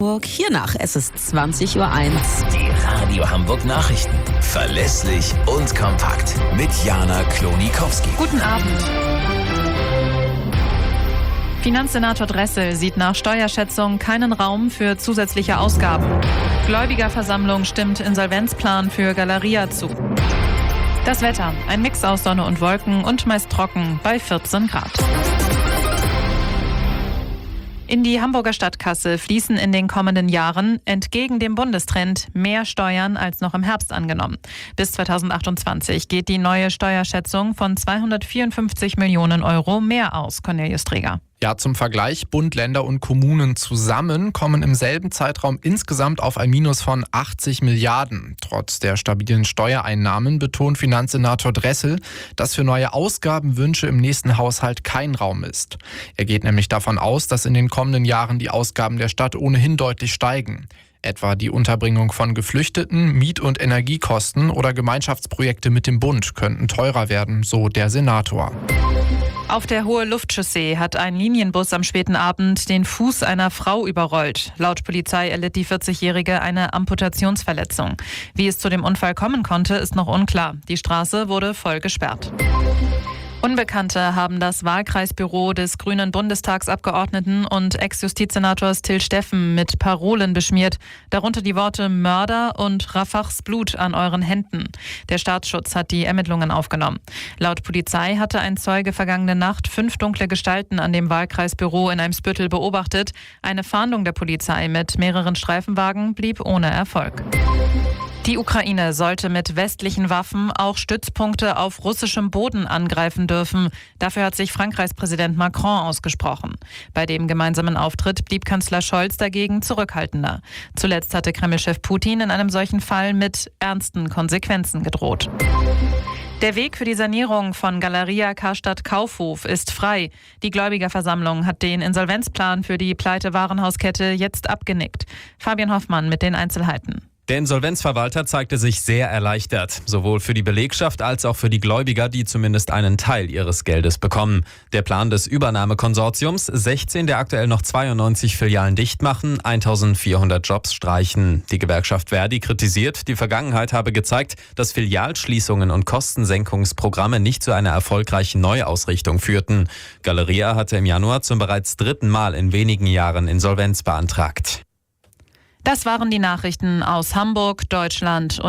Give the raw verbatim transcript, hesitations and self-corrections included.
Hamburg. Hiernach, es ist zwanzig Uhr eins. Die Radio Hamburg Nachrichten. Verlässlich und kompakt. Mit Jana Klonikowski. Guten Abend. Finanzsenator Dressel sieht nach Steuerschätzung keinen Raum für zusätzliche Ausgaben. Gläubigerversammlung stimmt Insolvenzplan für Galeria zu. Das Wetter, ein Mix aus Sonne und Wolken und meist trocken bei vierzehn Grad. In die Hamburger Stadtkasse fließen in den kommenden Jahren entgegen dem Bundestrend mehr Steuern als noch im Herbst angenommen. Bis zweitausendachtundzwanzig geht die neue Steuerschätzung von zweihundertvierundfünfzig Millionen Euro mehr aus, Cornelius Träger. Ja, zum Vergleich, Bund, Länder und Kommunen zusammen kommen im selben Zeitraum insgesamt auf ein Minus von achtzig Milliarden. Trotz der stabilen Steuereinnahmen betont Finanzsenator Dressel, dass für neue Ausgabenwünsche im nächsten Haushalt kein Raum ist. Er geht nämlich davon aus, dass in den kommenden Jahren die Ausgaben der Stadt ohnehin deutlich steigen. Etwa die Unterbringung von Geflüchteten, Miet- und Energiekosten oder Gemeinschaftsprojekte mit dem Bund könnten teurer werden, so der Senator. Auf der Hohe-Luft-Chaussee hat ein Linienbus am späten Abend den Fuß einer Frau überrollt. Laut Polizei erlitt die vierzigjährige eine Amputationsverletzung. Wie es zu dem Unfall kommen konnte, ist noch unklar. Die Straße wurde voll gesperrt. Unbekannte haben das Wahlkreisbüro des grünen Bundestagsabgeordneten und Ex-Justizsenators Till Steffen mit Parolen beschmiert, darunter die Worte Mörder und Rafahs Blut an euren Händen. Der Staatsschutz hat die Ermittlungen aufgenommen. Laut Polizei hatte ein Zeuge vergangene Nacht fünf dunkle Gestalten an dem Wahlkreisbüro in Eimsbüttel beobachtet. Eine Fahndung der Polizei mit mehreren Streifenwagen blieb ohne Erfolg. Die Ukraine sollte mit westlichen Waffen auch Stützpunkte auf russischem Boden angreifen dürfen. Dafür hat sich Frankreichs Präsident Macron ausgesprochen. Bei dem gemeinsamen Auftritt blieb Kanzler Scholz dagegen zurückhaltender. Zuletzt hatte Kreml-Chef Putin in einem solchen Fall mit ernsten Konsequenzen gedroht. Der Weg für die Sanierung von Galeria Karstadt Kaufhof ist frei. Die Gläubigerversammlung hat den Insolvenzplan für die Pleite-Warenhauskette jetzt abgenickt. Fabian Hoffmann mit den Einzelheiten. Der Insolvenzverwalter zeigte sich sehr erleichtert, sowohl für die Belegschaft als auch für die Gläubiger, die zumindest einen Teil ihres Geldes bekommen. Der Plan des Übernahmekonsortiums, sechzehn der aktuell noch zweiundneunzig Filialen dicht machen, eintausendvierhundert Jobs streichen. Die Gewerkschaft Verdi kritisiert, die Vergangenheit habe gezeigt, dass Filialschließungen und Kostensenkungsprogramme nicht zu einer erfolgreichen Neuausrichtung führten. Galeria hatte im Januar zum bereits dritten Mal in wenigen Jahren Insolvenz beantragt. Das waren die Nachrichten aus Hamburg, Deutschland und